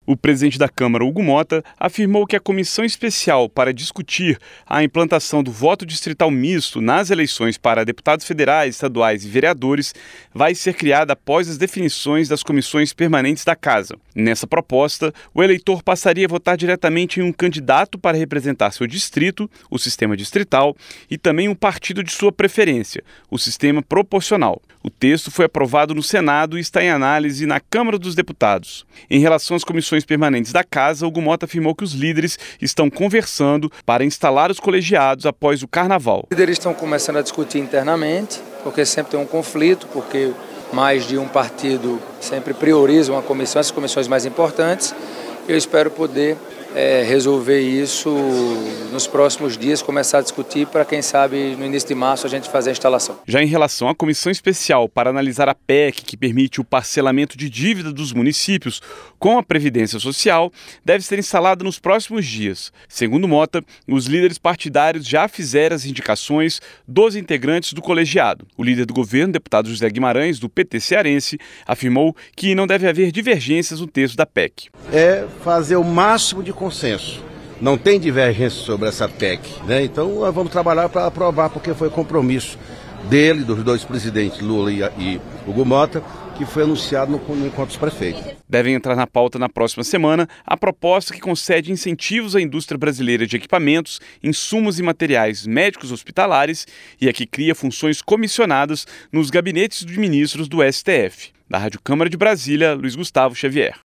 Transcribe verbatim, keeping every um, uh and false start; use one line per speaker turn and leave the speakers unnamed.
O presidente da Câmara, Hugo Mota, afirmou que a comissão especial para discutir a implantação do voto distrital misto nas eleições para deputados federais, estaduais e vereadores vai ser criada após as definições das comissões permanentes da Casa. Nessa proposta, o eleitor passaria a votar diretamente em um candidato para representar seu distrito, o sistema distrital, e também um partido de sua preferência, o sistema proporcional. O texto foi aprovado no Senado e está em análise na Câmara dos Deputados. Em relação às comissões permanentes da Casa, Hugo Mota afirmou que os líderes estão conversando para instalar os colegiados após o Carnaval.
Os líderes estão começando a discutir internamente, porque sempre tem um conflito, porque mais de um partido sempre prioriza uma comissão, essas comissões mais importantes. Eu espero poder é, resolver isso nos próximos dias, começar a discutir para, quem sabe, no início de março a gente fazer a instalação.
Já em relação à comissão especial para analisar a P E C que permite o parcelamento de dívida dos municípios com a Previdência Social, deve ser instalada nos próximos dias. Segundo Mota, os líderes partidários já fizeram as indicações dos integrantes do colegiado. O líder do governo, deputado José Guimarães, do P T cearense, afirmou que não deve haver divergências no texto da P E C.
É fazer o máximo de consenso. Não tem divergência sobre essa P E C, né? Então nós vamos trabalhar para aprovar, porque foi compromisso dele, dos dois presidentes, Lula e, e Hugo Mota, que foi anunciado no, no encontro dos prefeitos.
Devem entrar na pauta na próxima semana a proposta que concede incentivos à indústria brasileira de equipamentos, insumos e materiais médicos hospitalares e a que cria funções comissionadas nos gabinetes de ministros do S T F. Da Rádio Câmara de Brasília, Luiz Gustavo Xavier.